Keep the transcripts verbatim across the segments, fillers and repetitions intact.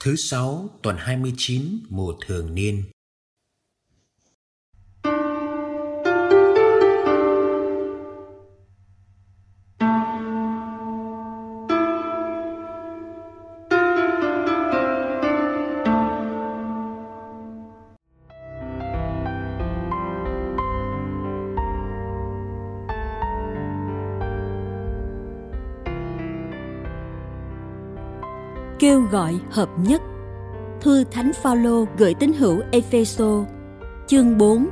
Thứ sáu tuần hai mươi chín mùa thường niên. Kêu gọi hợp nhất. Thư Thánh Phaolô gửi tín hữu Ê-phê-sô, chương bốn.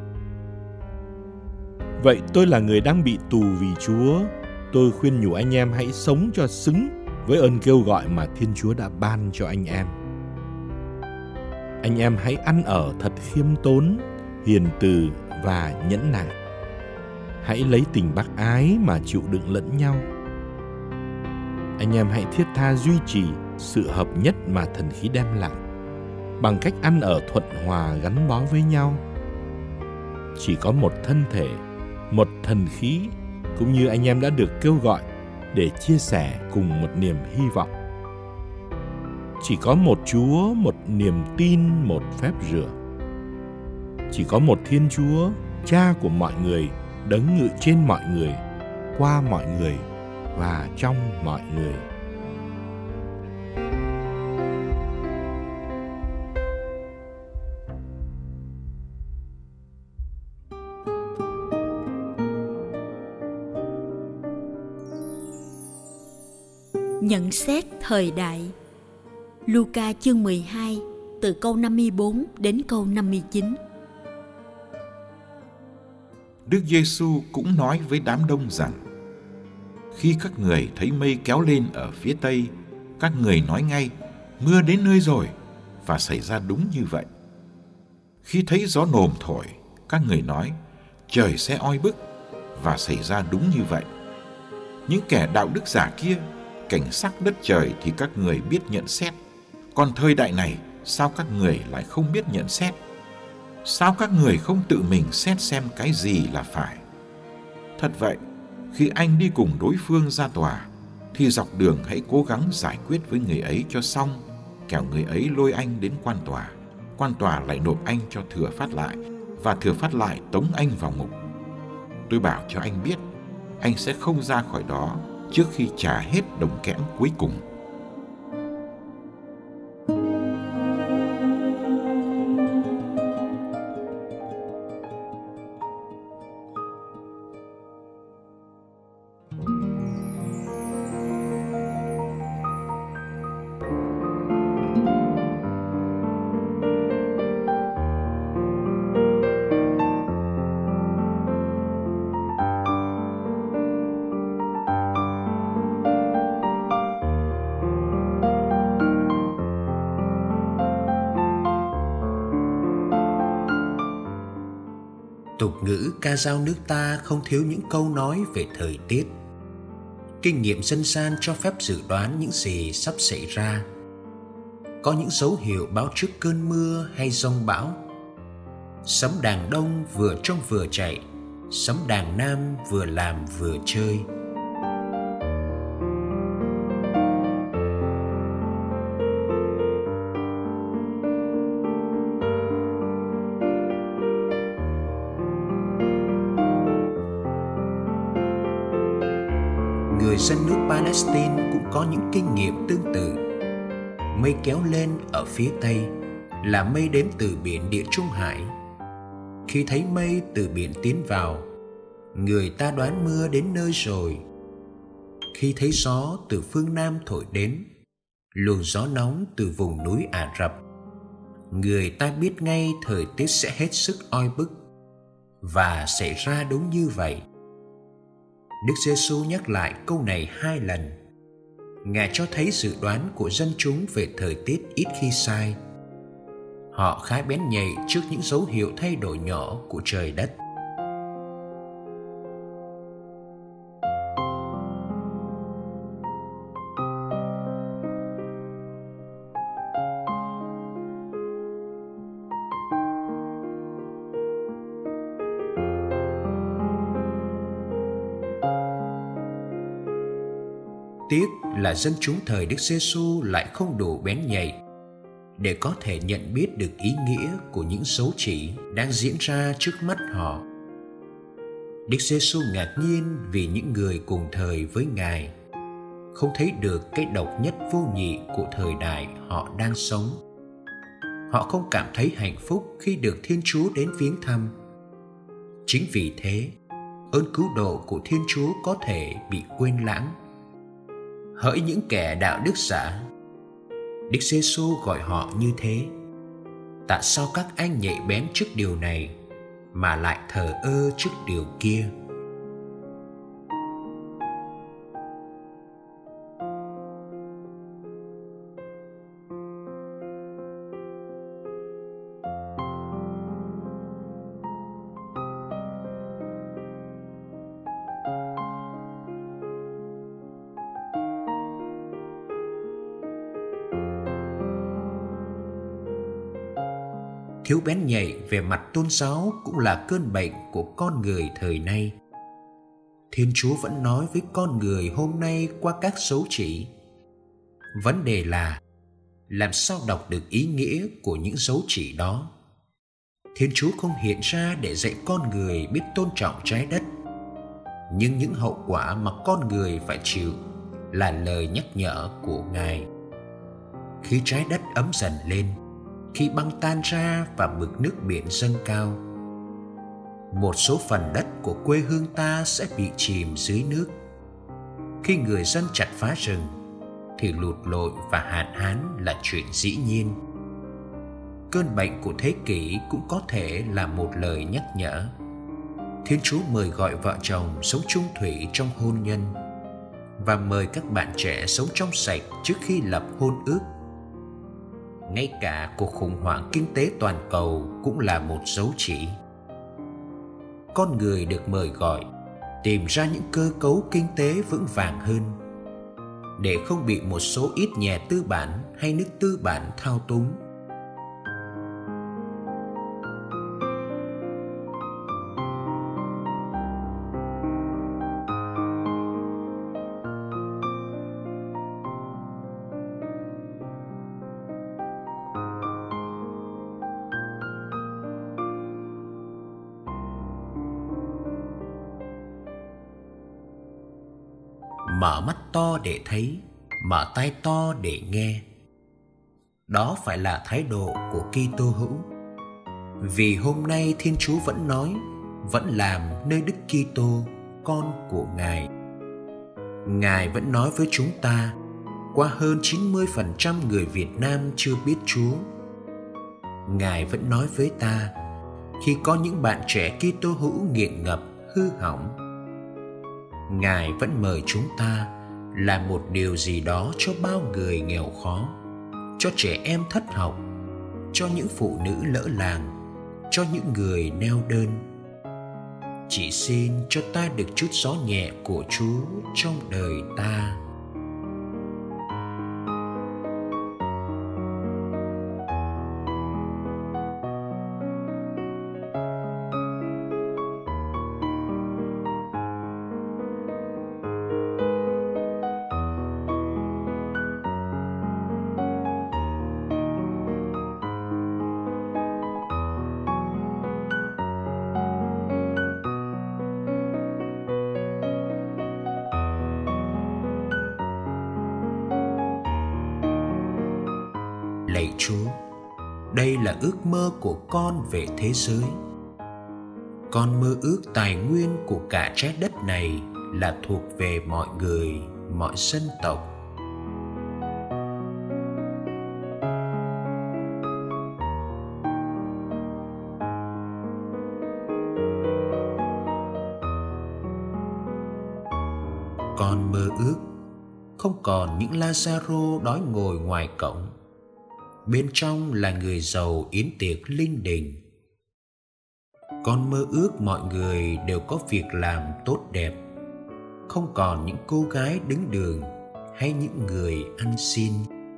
Vậy tôi là người đang bị tù vì Chúa. Tôi khuyên nhủ anh em hãy sống cho xứng với ơn kêu gọi mà Thiên Chúa đã ban cho anh em. Anh em hãy ăn ở thật khiêm tốn, hiền từ và nhẫn nại. Hãy lấy tình bác ái mà chịu đựng lẫn nhau. Anh em hãy thiết tha duy trì sự hợp nhất mà thần khí đem lại, bằng cách ăn ở thuận hòa gắn bó với nhau. Chỉ có một thân thể, một thần khí, cũng như anh em đã được kêu gọi để chia sẻ cùng một niềm hy vọng. Chỉ có một Chúa, một niềm tin, một phép rửa. Chỉ có một Thiên Chúa, Cha của mọi người, đấng ngự trên mọi người, qua mọi người và trong mọi người. Nhận xét thời đại. Luca chương mười hai, từ câu năm mươi bốn đến câu năm mươi chín. Đức Giêsu cũng nói với đám đông rằng: khi các người thấy mây kéo lên ở phía tây, các người nói ngay: mưa đến nơi rồi, và xảy ra đúng như vậy. Khi thấy gió nồm thổi, các người nói: trời sẽ oi bức, và xảy ra đúng như vậy. Những kẻ đạo đức giả kia, cảnh sắc đất trời thì các người biết nhận xét, còn thời đại này sao các người lại không biết nhận xét? Sao các người không tự mình xét xem cái gì là phải? Thật vậy, khi anh đi cùng đối phương ra tòa, thì dọc đường hãy cố gắng giải quyết với người ấy cho xong, kẻo người ấy lôi anh đến quan tòa, quan tòa lại nộp anh cho thừa phát lại, và thừa phát lại tống anh vào ngục. Tôi bảo cho anh biết, anh sẽ không ra khỏi đó trước khi trả hết đồng kẽm cuối cùng. Tục ngữ ca dao nước ta không thiếu những câu nói về thời tiết. Kinh nghiệm dân gian cho phép dự đoán những gì sắp xảy ra. Có những dấu hiệu báo trước cơn mưa hay giông bão. Sấm đàn đông vừa trông vừa chạy, sấm đàn nam vừa làm vừa chơi. Người dân nước Palestine cũng có những kinh nghiệm tương tự. Mây kéo lên ở phía tây là mây đến từ biển Địa Trung Hải. Khi thấy mây từ biển tiến vào, người ta đoán mưa đến nơi rồi. Khi thấy gió từ phương Nam thổi đến, luồng gió nóng từ vùng núi Ả Rập, người ta biết ngay thời tiết sẽ hết sức oi bức. Và xảy ra đúng như vậy. Đức Giêsu nhắc lại câu này hai lần. Ngài cho thấy dự đoán của dân chúng về thời tiết ít khi sai. Họ khá bén nhạy trước những dấu hiệu thay đổi nhỏ của trời đất. Tiếc là dân chúng thời Đức Giêsu lại không đủ bén nhạy để có thể nhận biết được ý nghĩa của những dấu chỉ đang diễn ra trước mắt họ. Đức Giêsu ngạc nhiên vì những người cùng thời với Ngài không thấy được cái độc nhất vô nhị của thời đại họ đang sống. Họ không cảm thấy hạnh phúc khi được Thiên Chúa đến viếng thăm. Chính vì thế, ơn cứu độ của Thiên Chúa có thể bị quên lãng. Hỡi những kẻ đạo đức giả, Đức Giêsu gọi họ như thế. Tại sao các anh nhạy bén trước điều này mà lại thờ ơ trước điều kia? Thiếu bén nhạy về mặt tôn giáo cũng là cơn bệnh của con người thời nay. Thiên Chúa vẫn nói với con người hôm nay qua các dấu chỉ. Vấn đề là làm sao đọc được ý nghĩa của những dấu chỉ đó. Thiên Chúa không hiện ra để dạy con người biết tôn trọng trái đất, nhưng những hậu quả mà con người phải chịu là lời nhắc nhở của Ngài. Khi trái đất ấm dần lên, khi băng tan ra và mực nước biển dâng cao, một số phần đất của quê hương ta sẽ bị chìm dưới nước. Khi người dân chặt phá rừng thì lụt lội và hạn hán là chuyện dĩ nhiên. Cơn bệnh của thế kỷ cũng có thể là một lời nhắc nhở. Thiên Chúa mời gọi vợ chồng sống chung thủy trong hôn nhân và mời các bạn trẻ sống trong sạch trước khi lập hôn ước. Ngay cả cuộc khủng hoảng kinh tế toàn cầu cũng là một dấu chỉ. Con người được mời gọi tìm ra những cơ cấu kinh tế vững vàng hơn, để không bị một số ít nhà tư bản hay nước tư bản thao túng. Mở mắt to để thấy, mở tai to để nghe. Đó phải là thái độ của Kitô hữu. Vì hôm nay Thiên Chúa vẫn nói, vẫn làm nơi Đức Kitô, con của Ngài. Ngài vẫn nói với chúng ta qua hơn chín mươi phần trăm người Việt Nam chưa biết Chúa. Ngài vẫn nói với ta khi có những bạn trẻ Kitô hữu nghiện ngập, hư hỏng. Ngài vẫn mời chúng ta làm một điều gì đó cho bao người nghèo khó, cho trẻ em thất học, cho những phụ nữ lỡ làng, cho những người neo đơn. Chỉ xin cho ta được chút gió nhẹ của Chúa trong đời ta. Lạy Chúa, đây là ước mơ của con về thế giới. Con mơ ước tài nguyên của cả trái đất này là thuộc về mọi người, mọi dân tộc. Con mơ ước không còn những Lazaro đói ngồi ngoài cổng, bên trong là người giàu yến tiệc linh đình. Con mơ ước mọi người đều có việc làm tốt đẹp, không còn những cô gái đứng đường hay những người ăn xin.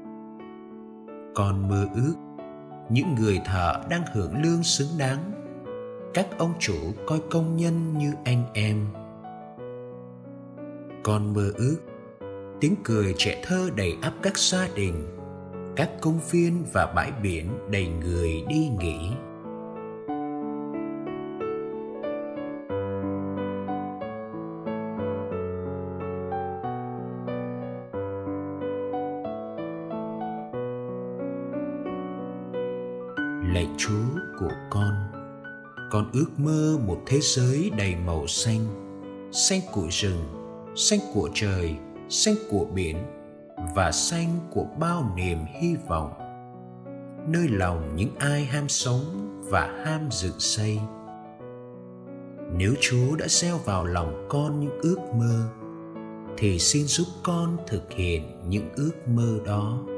Con mơ ước những người thợ đang hưởng lương xứng đáng, các ông chủ coi công nhân như anh em. Con mơ ước tiếng cười trẻ thơ đầy ắp các gia đình, các công viên và bãi biển đầy người đi nghỉ. Lạy Chúa của con, con ước mơ một thế giới đầy màu xanh, xanh của rừng, xanh của trời, xanh của biển và xanh của bao niềm hy vọng, nơi lòng những ai ham sống và ham dựng xây. Nếu Chúa đã gieo vào lòng con những ước mơ, thì xin giúp con thực hiện những ước mơ đó.